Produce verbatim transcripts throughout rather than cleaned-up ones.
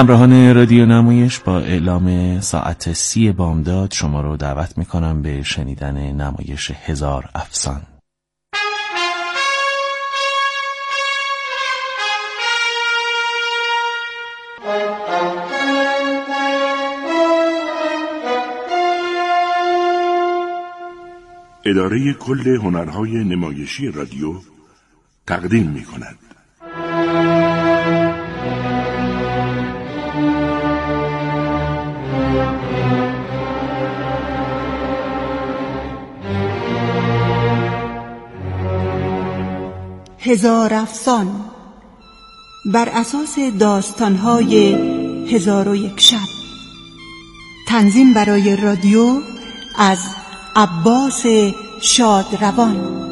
همراهان رادیو نمایش، با اعلام ساعت سی بامداد شما رو دعوت میکنم به شنیدن نمایش هزار افسان. اداره کل هنرهای نمایشی رادیو تقدیم میکند. هزار افسان بر اساس داستان‌های هزار و یک شب. تنظیم برای رادیو از عباس شادروان.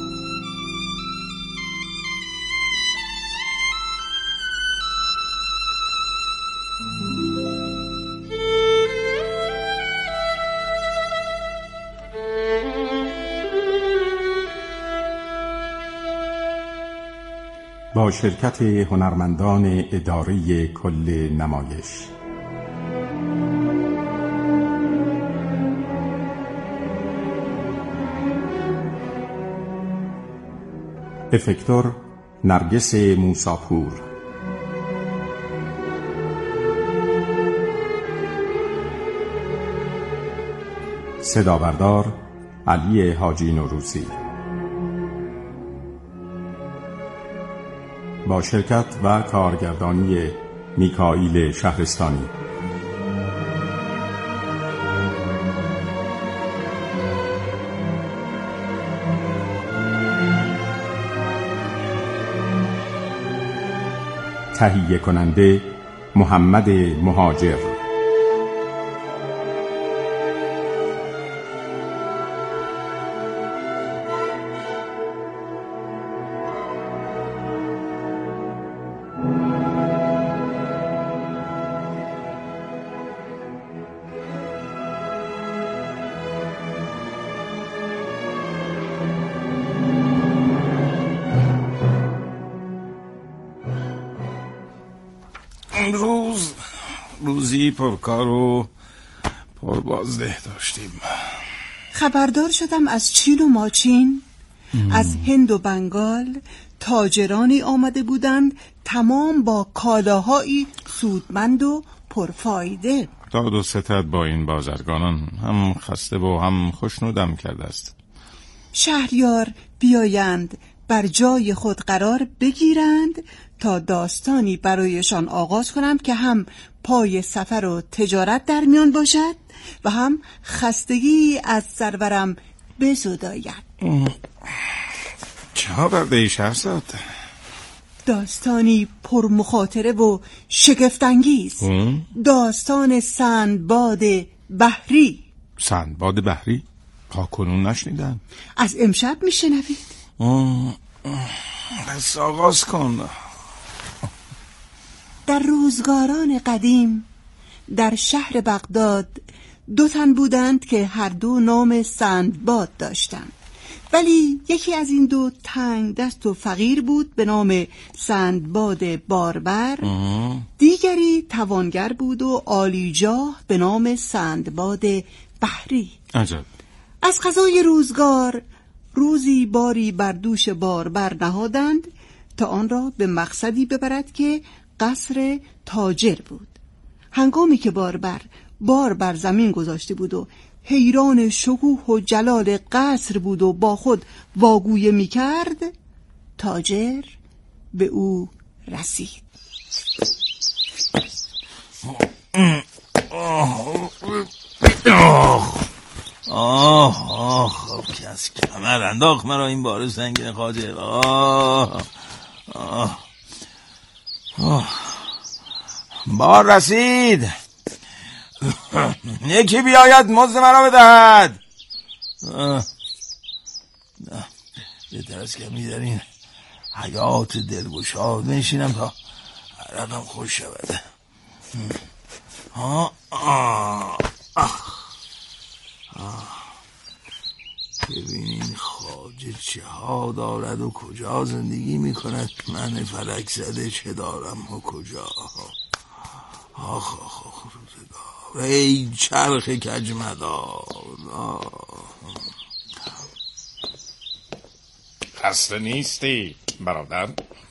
با شرکت هنرمندان اداره کل نمایش. افکتور نرگس موساپور، صدابردار علی حاجی نوروزی، با شرکت و کارگردانی میکائیل شهرستانی. تهیه کننده محمد مهاجر. امروز روزی پرکار و پربازده داشتیم. خبردار شدم از چین و ماچین، ام. از هند و بنگال تاجرانی آمده بودند، تمام با کالاهایی سودمند و پرفایده. داد و ستد با این بازرگانان هم خسته و هم خوشنودم کرده است. شهریار بیایند بر جای خود قرار بگیرند تا داستانی برایشان آغاز کنم که هم پای سفر و تجارت در میان باشد و هم خستگی از سرورم بزداید. چه ها برده ای شهرزاد؟ داستانی پرمخاطره و شگفت‌انگیز. داستان سندباد بحری. سندباد بحری؟ تا کنون نشنیدن. از امشب میشنوید. پس آغاز کن. در روزگاران قدیم در شهر بغداد دو تن بودند که هر دو نام سندباد داشتند، ولی یکی از این دو تنگ دست و فقیر بود به نام سندباد باربر. دیگری توانگر بود و عالیجاه به نام سندباد بحری. عجب. از قضای روزگار روزی باری بر دوش باربر نهادند تا آن را به مقصدی ببرد که قصر تاجر بود. هنگامی که باربر بار بر زمین گذاشته بود و حیران شکوه و جلال قصر بود و با خود واگویه می کرد، تاجر به او رسید. آه آه که از کمر انداخت مرا این بار سنگین خواجه. آه آه آه بار رسید، یکی بیاید مزد مرا بدهد. بهتر است که می در این حیات دلگشاد نشینم تا عرقم خوش شود. آه آه آه ببینین خواجه چه ها دارد و کجا زندگی می کند. من فلک زده چه دارم و کجا. آخ آخ آخ روزگار، ای چرخ کجمدار. خسته نیستی برادر؟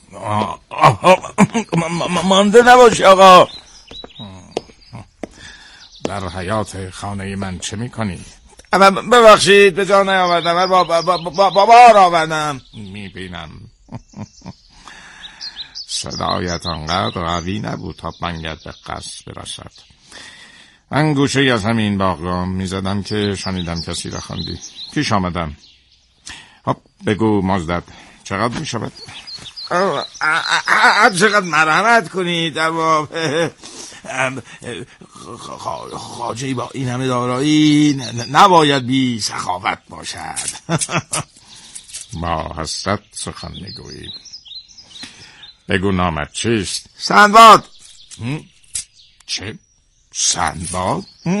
مانده نباشی آقا. در حیات خانه من چه میکنی؟ ببخشید به جا نیاوردم، بابا با بار آوردم. میبینم صدایت آنقدر قوی نبود تا بنگت به قصد برسد. انگوشه ای از همین باغگام میزدم که شنیدم کسی را خواندی. پیش آمدم. خب بگو مازدد چقدر میشود؟ چقدر مرحمت کنید، اما خواجه‌ای با این همه دارایی نباید بی سخاوت باشد. با حسرت سخن میگویی. بگو نامت چیست؟ سندباد. چه؟ سندباد؟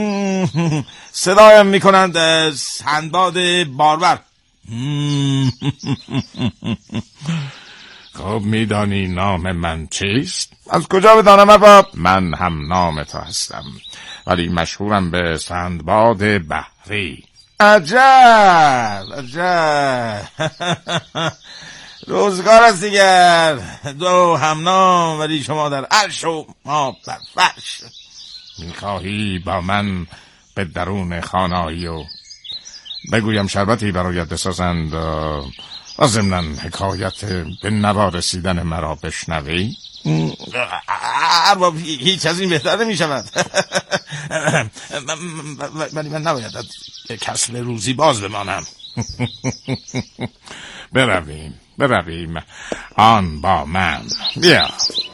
صدایم میکنند سندباد باربر. خب میدانی نام من چیست؟ از کجا بدانم ارباب؟ من هم نام تو هستم، ولی مشهورم به سندباد بحری. عجب عجب. روزگار است دیگر، دو هم نام ولی شما در عرش و ما در فرش. میخواهی با من به درون خانه‌ای و بگویم شربتی برایت بسازند و ضمناً حکایت به نوا رسیدن مرا بشنوی؟ ارباب هیچ از این بهتر نمی شود. ولی من نباید از کسب روزی باز بمانم. برویم برویم آن با من. بیا.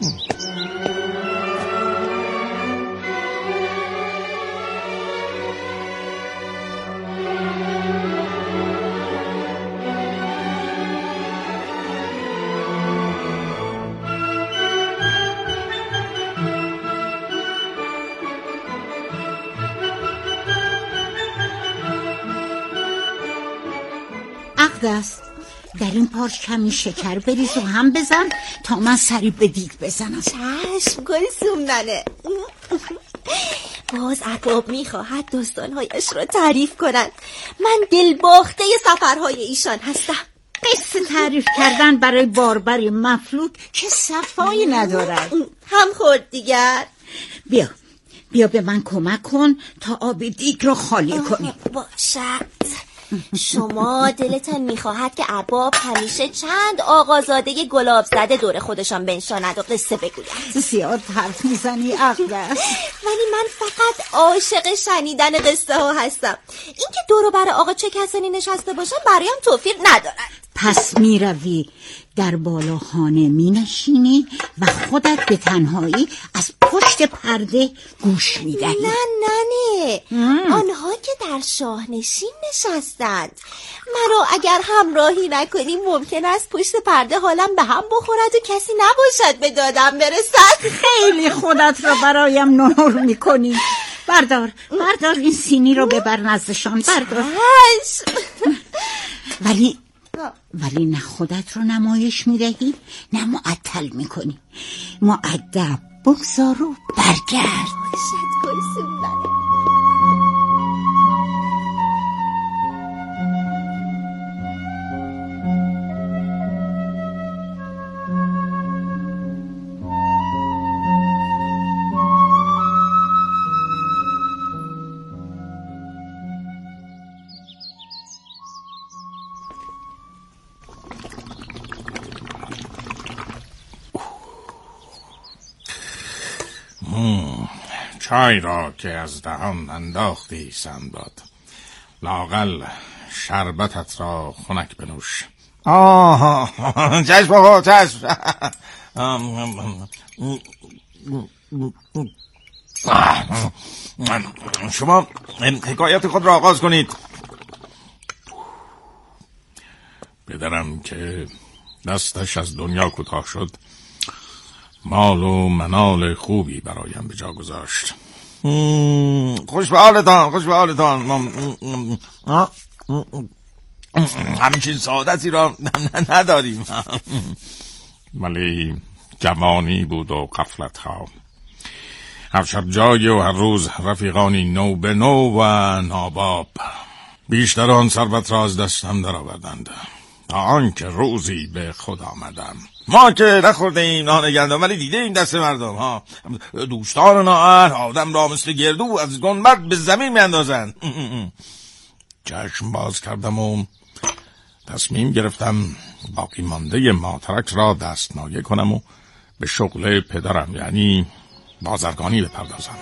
است در این پارچ کمی شکر بریز و هم بزن تا من سری به دیگ بزنم. چشم گلسوم ننه. باز ارباب میخواهد داستانهایش را تعریف کنند. من دلباخته سفرهای ایشان هستم. قصه تعریف کردن برای باربری مفلوک که صفایی ندارد. هم خورد دیگر. بیا بیا به من کمک کن تا آب دیگ را خالی کنی. باشد. شما دلتان میخواهد که ارباب همیشه چند آقازاده گلاب زده دور خودشان بنشاند و قصه بگوید. زیاد حرف میزنی عقلش. ولی من فقط عاشق شنیدن قصه ها هستم. اینکه دور بر آقا چه کسانی نشسته باشن برایم توفیق ندارد. پس میروی در بالاخانه می نشینی و خودت به تنهایی از پشت پرده گوش می دهی. نه نه نه آنها که در شاهنشین نشستند. مرا اگر همراهی نکنی ممکن است پشت پرده حالم به هم بخورد و کسی نباشد به دادم برسد. خیلی خودت را برایم نور می کنی. بردار بردار این سینی رو ببر نزدشان. بردار. ولی ولی نه خودت رو نمایش میدهی نه معطل میکنی. مؤدب بگذار و برگرد. باشد گلسوم ننه. چای را که از دهان انداختی سندباد، لااقل شربتت را خنک بنوش. آه چشم آقا چشم. شما حکایت خود را آغاز کنید. پدرم که دستش از دنیا کوتاه شد مال و منال خوبی برایم به جا گذاشت. خوش به حالتان خوش به حالتان. همچین سعادتی را نداریم. ولی جوانی بود و غفلت ها. هر شب جای و هر روز رفیقانی نو به نو و ناباب بیشتر آن ثروت را از دستم درآوردند تا آنکه روزی به خود آمدم. ما که نخورده ایم نان گندم ولی دیده این دست مردم ها دوستان نااهل آدم را مثل گردو از گنبد به زمین میاندازند. چشم باز کردم و تصمیم گرفتم باقی مانده ماترک را دستمایه کنم و به شغل پدرم یعنی بازرگانی بپردازم.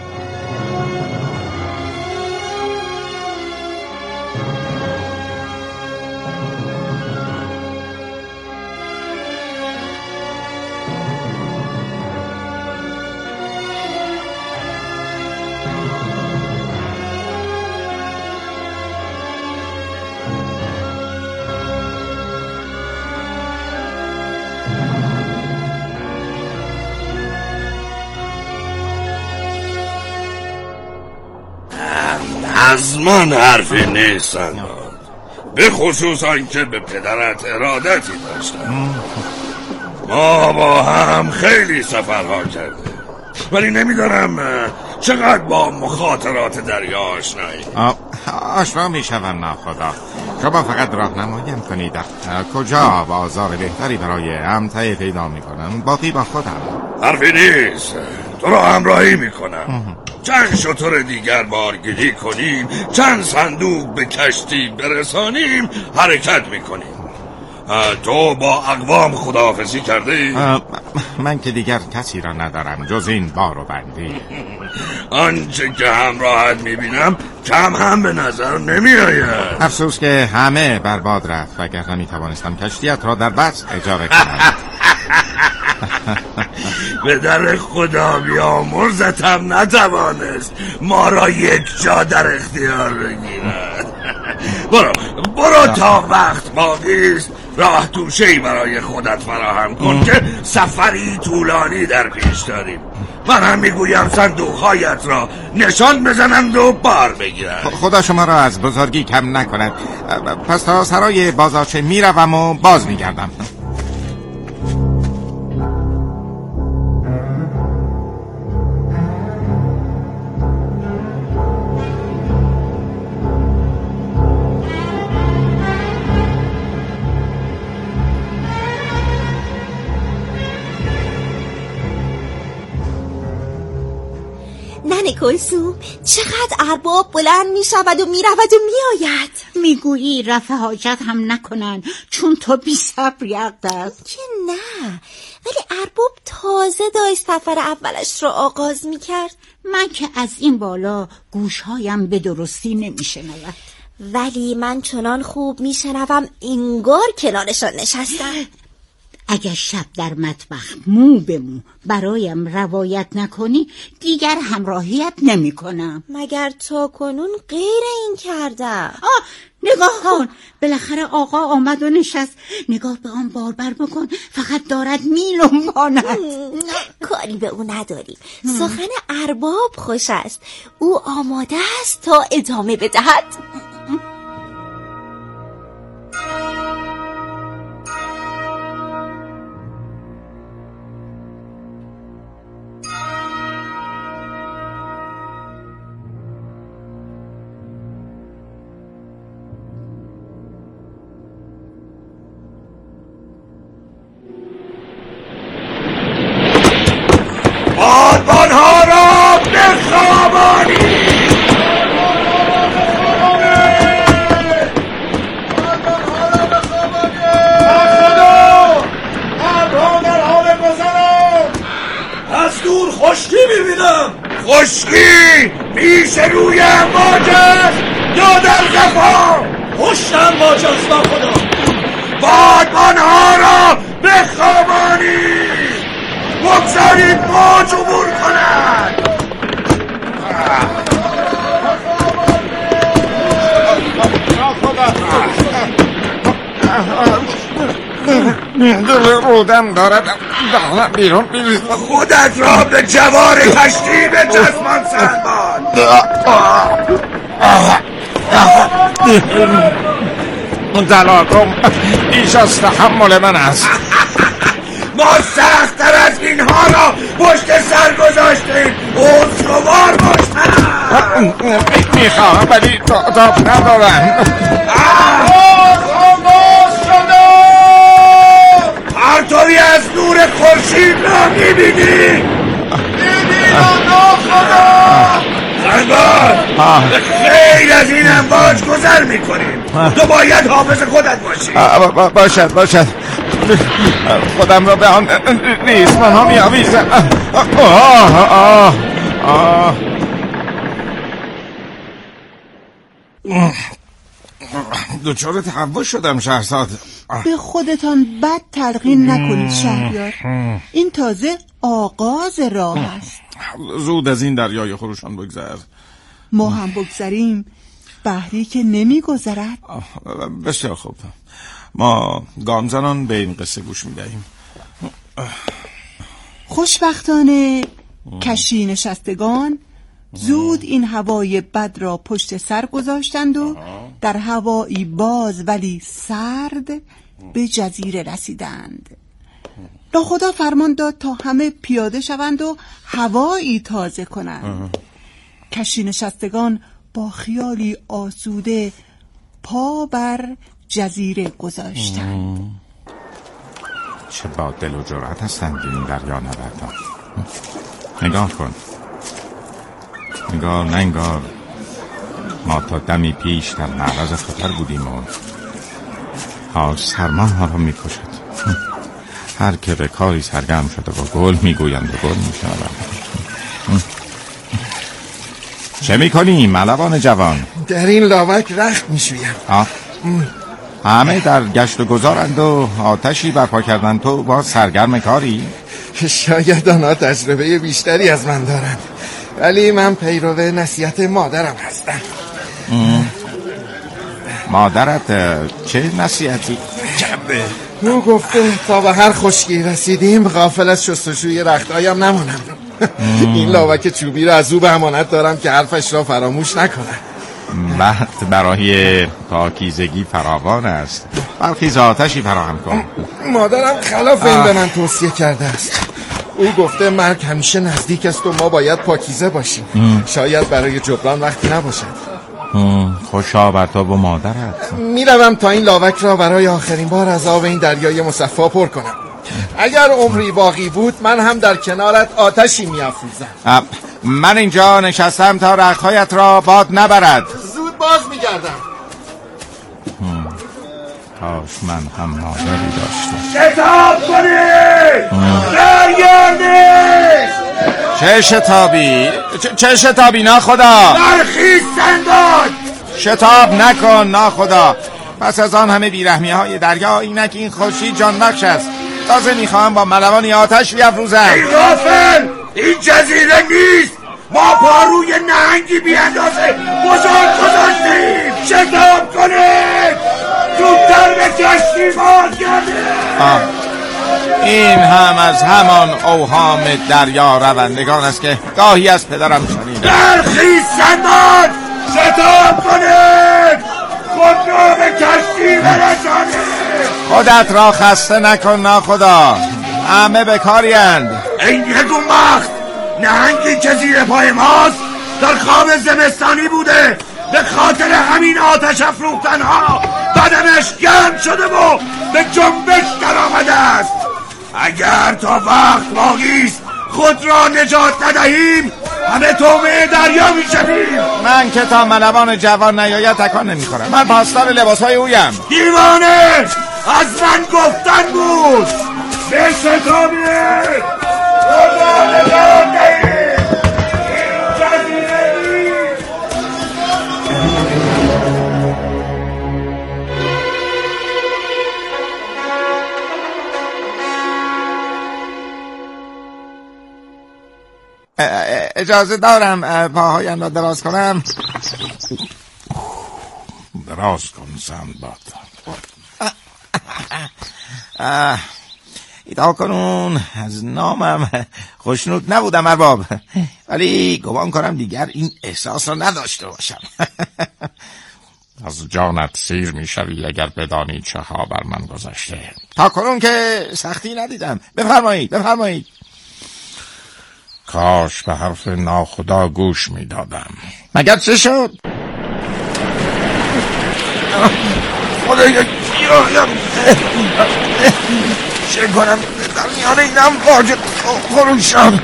از من حرفی نیست سندباد، به خصوص آنکه به پدرت ارادتی داشتم. ما با هم خیلی سفرها کردیم ولی نمیدانم چقدر با مخاطرات دریا آشنایی. آشنا میشوم ناخدا. شما فقط راهنمایم کنید کجا بازار بهتری برای امتعی پیدا میکنم، باقی با خودم. حرفی نیست، تو را همراهی میکنم. چند شتر دیگر بارگیری کنیم، چند صندوق به کشتی برسانیم، حرکت میکنیم. تو با اقوام خداحافظی کرده؟ من که دیگر کسی را ندارم جز این بار و بندی. آنچه که همراهت میبینم کم هم به نظر نمی آید. افسوس که همه برباد رفت وگر نمیتوانستم کشتیت را در بس اجاره کنم. به در خدا بیامرزتم نتوانست ما را یک جا در اختیار بگیرد. برو برو تا وقت باقی است راه توشه‌ای برای خودت فراهم کن که سفری طولانی در پیش داریم. من هم میگویم صندوقهایت را نشان بزنند و بار بگیرند. خدا شما را از بزرگی کم نکند. پس تا سرای بازارچه میروم و باز میگردم. ننه کلثوم، چقدر ارباب بلند می شود و می رود و می آید. میگویی رفع حاجت هم نکنن چون تو بی صبری است. که نه، ولی ارباب تازه داشت سفر اولش را آغاز می کرد. من که از این بالا گوشهایم به درستی نمی شنود. ولی من چنان خوب می شنوم انگار کنارشان نشستم. اگر شب در مطبخ مو به مو برایم روایت نکنی دیگر همراهیت نمی کنم. مگر تا کنون غیر این کردم؟ آه نگاه کن، بالاخره آقا آمد و نشست. نگاه به آن باربر بکن، فقط دارد میلنباند. کاری به او نداریم. سخن ارباب خوش است، او آماده است تا ادامه بدهد. بادبانها را بخوابانی. از دور خشکی میبینم. خشکی پیش روی امواج است یا در قفا؟ پشت امواج است با خدا. بادبانها را بخوابانی، بگذارید موج عبور کند. دل رودم دارد دهنم بیرون میریزد. خودت را به جوار کشتی به جسمان سندباد. دلاغم بیش از تحمل من است. ما سخت‌تر از اینها را پشت سر گذاشتیم. استوار باشم. میخوام ولی تاب ندارم. پرتوی از نور خورشید را میبینی؟ میبینی آنا خدا. زنگار خیلی از این امواج گذر میکنیم. تو باید حافظ خودت باشی. باشد باشد خودم را به آن ریسمان ها میآویزم. دچار تهوع شدم شهرزاد. به خودتان بد تلقین نکنید شهریار. این تازه آغاز راه است. زود از این دریای خروشان بگذر. ما هم بگذریم، بحری که نمی گذرد. بسیار خوب، ما گامزنان به این قصه گوش می دهیم. خوشبختانه کشتی نشستگان زود این هوای بد را پشت سر گذاشتند و در هوایی باز ولی سرد به جزیره رسیدند. ناخدا فرمان داد تا همه پیاده شوند و هوایی تازه کنند. کشتی نشستگان با خیالی آسوده پا بر جزیره گذاشتند. چه با دل و جرأت هستند این دریا نوردان. نگاه کن، نگاه ننگار ما تا دمی پیش در معرض خطر بودیم و ها سرما ها را می کشد. هر که به کاری سرگرم شده با گل می گویند و گل می شنوند. چه می کنی ملوان جوان؟ در این لاوک رخت می شویم. همه در گشت و گذارند و آتشی برپا کردن، تو با سرگرم کاری؟ شاید آنها تجربه بیشتری از من دارند، ولی من پیرو نصیحت مادرم هستم. مادرت چه نصیحتی کرده؟ او گفته تا به هر خشکی رسیدیم غافل از شستشوی رختهایم نمانم. این لاوک چوبی را از او به امانت دارم که حرفش را فراموش نکنم. وقت برای پاکیزگی فراوان است. برخیز آتشی فراهم کن. مادرم خلاف این به من توصیه کرده است. او گفته مرگ همیشه نزدیک است و ما باید پاکیزه باشیم. ام. شاید برای جبران وقتی نباشد. خوشا بر تو و مادرت. میروم تا این لاوک را برای آخرین بار از آب این دریای مصفا پر کنم. اگر عمری باقی بود من هم در کنارت آتشی میافروزم. من اینجا نشستم تا رختهایت را باد نبرد. زود باز میگردم. کاش من هم مادری داشتم. شتاب کنید! برگردید! چه شتابی؟ چه, چه شتابی ناخدا؟ برخیز سنداد! شتاب نکن ناخدا. پس از آن همه بیرحمی های دریا اینک این خورشید جان بخش است. تازه میخواهم با ملوانی آتش بیافروزم. ای غافل! این جزیره نیست. ما پاروی نهنگی بیاندازه بزرگ گذاشتیم. شتاب کنید! زودتر به کشتی بازگردید. این هم از همان اوهام دریا روندگان است که گاهی از پدرم شنیدم. برخیز سندان! شتاب کنید! خود را به کشتی برسانید. خودت را خسته نکن ناخدا. همه بکارید. این یکون وقت نهنگی که زیر پای ماست در خواب زمستانی بوده. به خاطر همین آتش افروختنها بدنش گرم شده و به جنبش در آمده است. اگر تا وقت باقی است خود را نجات ندهیم همه تومه دریا میشویم. من که تا ملوان جوان نیاید تکان نمیخورم. من پاسدار لباسهای اویم. دیوانه! از من گفتن بود. به شتابید! خدا نجات دهید! اجازه دارم پاهایم را دراز کنم؟ دراز کن سندباد. ایتا کنون از نامم خوشنود نبودم ارباب، ولی گمان کنم دیگر این احساس را نداشته باشم. از جانت سیر می شوی اگر بدانی چه ها بر من گذشته. تا کنون که سختی ندیدم. بفرمایید بفرمایید. کاش به حرف ناخدا گوش میدادم. مگر چه شد؟ خدایا گیرایم، چه کنم در میان اینم واجد خروشم.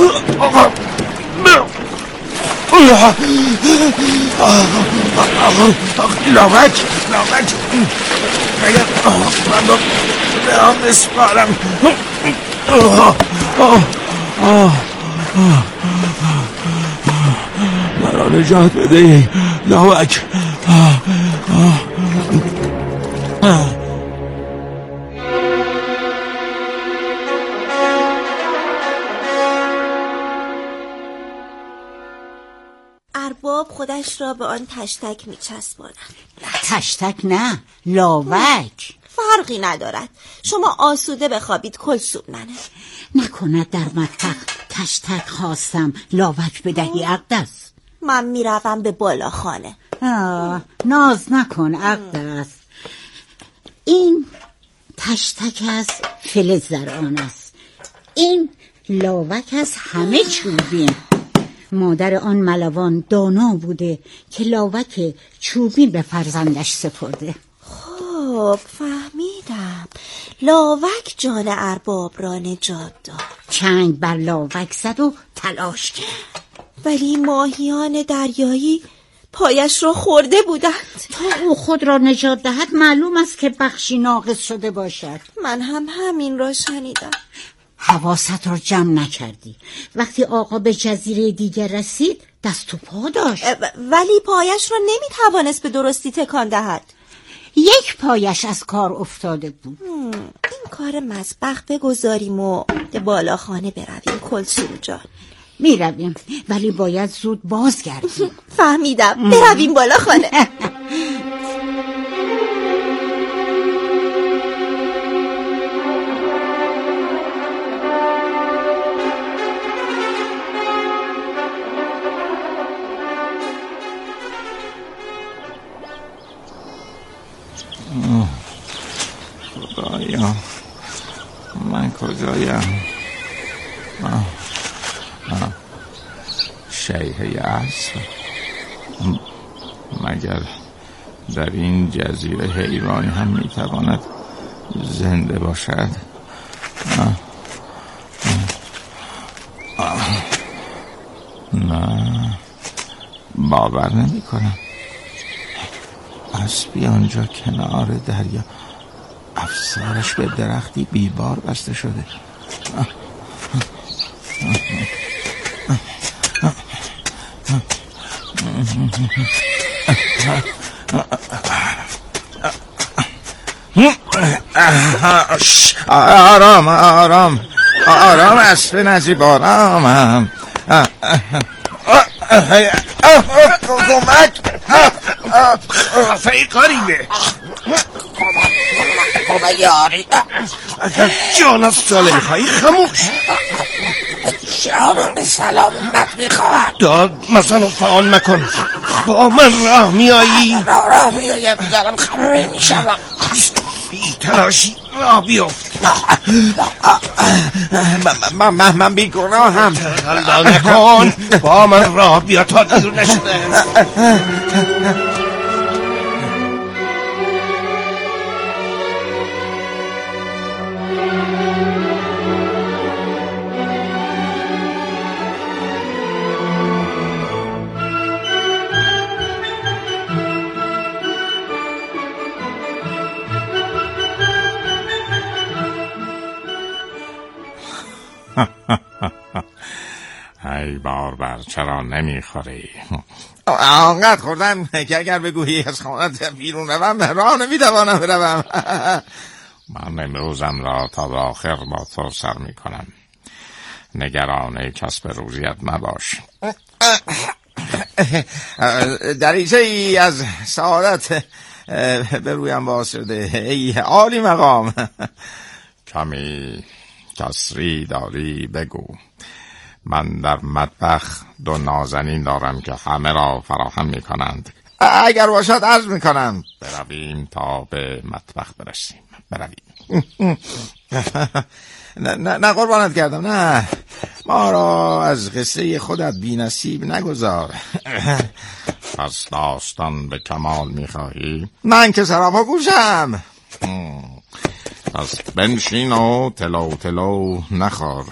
لاوک لاوک مگر من رو به هم بسپارم. مرا نجات بده لاوک. ارباب خودش را به آن تشتک می چسباند. تشتک نه، لاوک. فرقی ندارد، شما آسوده بخوابید، کلثوم ننه. نکند در مطبخ تشتک خواستم لاوک بدهی اقدس. من می روم به بالا خانه. آه، ناز نکن اقدس. این تشتک از فلز زرعان است، این لاوک از همه چوبین. مادر آن ملوان دانا بوده که لاوک چوبین به فرزندش سپرده. خب فهمیدم، لاوک جان ارباب را نجات داد. چنگ بر لاوک زد و تلاش کرد، ولی ماهیان دریایی پایش را خورده بودند. تا او خود را نجات دهد معلوم است که بخشی ناقص شده باشد. من هم همین را شنیدم. حواست را جمع نکردی. وقتی آقا به جزیره دیگر رسید دست و پا داشت، ولی پایش را نمیتوانست به درستی تکان دهد. یک پایش از کار افتاده بود. این کار مطبخ بگذاریم و به بالا خانه برویم کلثوم جان. می رویم، ولی باید زود بازگردیم. فهمیدم، برویم بالا خانه. خدایا من کجایم؟ شیهه عصر، مگر در این جزیره حیوانی هم میتواند زنده باشد؟ آه. آه. نه، باور نمی کنم. اسبی آنجا کنار دریا، افسارش به درختی بیبار بسته شده. آه. آرام آرام آرام اسب نجیب، آرامم. کمک خفه قریبه کمک یاری. جان از ساله میخوایی خموش. شام سلامت میخواهد. داد مثلا فعال مکن. با من راه میایی؟ راه راه میایم، دارم خمه میشم. بی تلاشی راه بیفت. من من من بیگناهم. تقلا نکن، با من راه بیا تا دیر نشده. ای باربر، چرا نمیخوری؟ آنقدر خوردم که اگر بگویی از خانه بیرون روم راه نمیتوانم بروم. من امروزم را تا به آخر با تو سر میکنم. نگران کسب روزیت مباش. دریچه ای از سعادت به رویم باز شده. ای عالی مقام. کمی کسری داری بگو. من در مطبخ دو نازنین دارم که همه را فراهم می کنند. اگر باشد عرض میکنم برویم تا به مطبخ برسیم. برویم. نه نه نه قربانت کردم، نه ما را از قصه خودت بی نصیب نگذار. پس داستان به کمال میخواهی؟ من که سراپا گوشم. پس بنشین و تلو تلو نخور.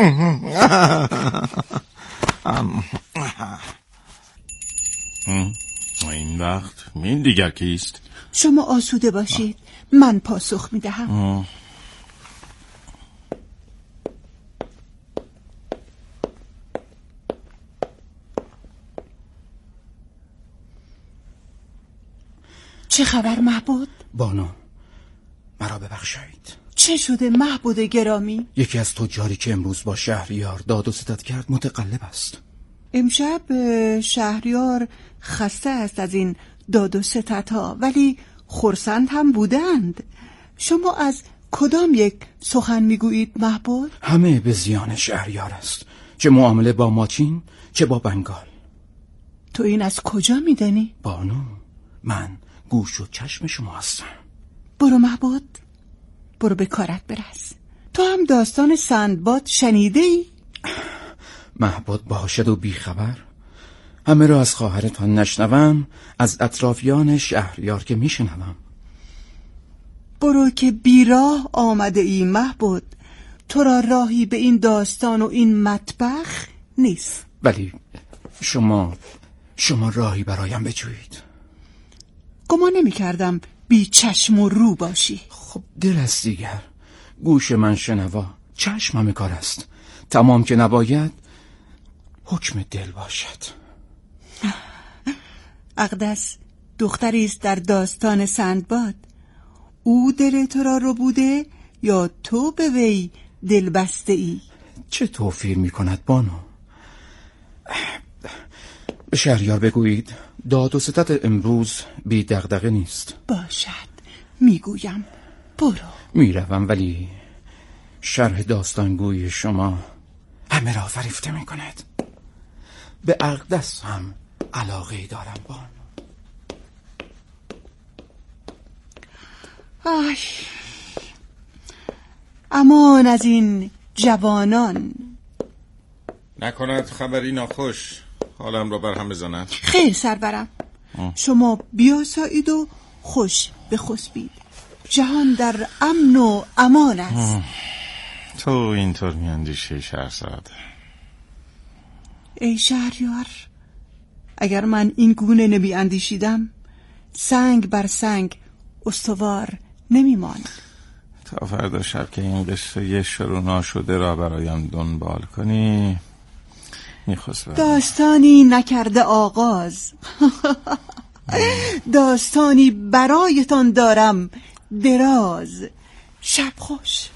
این وقت این دیگر کیست؟ شما آسوده باشید، من پاسخ میدهم. چه خبر محبود؟ بانو، مرا ببخشید. چه شده محبود گرامی؟ یکی از تجاری که امروز با شهریار داد و ستد کرد متقلب است. امشب شهریار خسته است از این داد و ستدها، ولی خرسند هم بودند. شما از کدام یک سخن میگویید محبود؟ همه به زیان شهریار است، چه معامله با ماچین چه با بنگال. تو این از کجا میدانی؟ بانو، من گوش و چشم شما هستم. برو محبود، برو به کارت برس. تو هم داستان سندباد شنیده ای؟ محبود باشد و بیخبر. همه را از خواهرتان نشنوم، از اطرافیان شهریار که میشنوم. برو که بیراه آمده ای محبود. تو را راهی به این داستان و این مطبخ نیست. ولی شما شما راهی برایم بجویید. گمان نمی کردم بی چشم و رو باشی. خب دل است دیگر، گوش من شنوا، چشم همه کار است. تمام که نباید حکم دل باشد. اقدس دختری است در داستان سندباد. او دل تو را رو بوده یا تو به وی دل بسته ای؟ چه توفیر می کند بانو؟ به شهریار بگویید داد و ستد امروز بی دغدغه نیست. باشد، میگویم. برو. میروم، ولی شرح داستانگوی شما همه را فریفته می کند. به اقدس هم علاقه دارم بانو. آی، امان از این جوانان. نکند خبری ناخوش حالم را برهم بزند. خیر سرورم، شما بیاسایید و خوش بخسبید. جهان در امن و امان است. تو اینطور میاندیشی شهرزاد؟ ای شهریار، اگر من این گونه نمی اندیشیدم سنگ بر سنگ استوار نمی ماند. تا فردا شب که این قصه یه شروع ناشده را برایم دنبال کنی میخواست. داستانی نکرده آغاز. داستانی برایتان دارم دراز. شب خوش.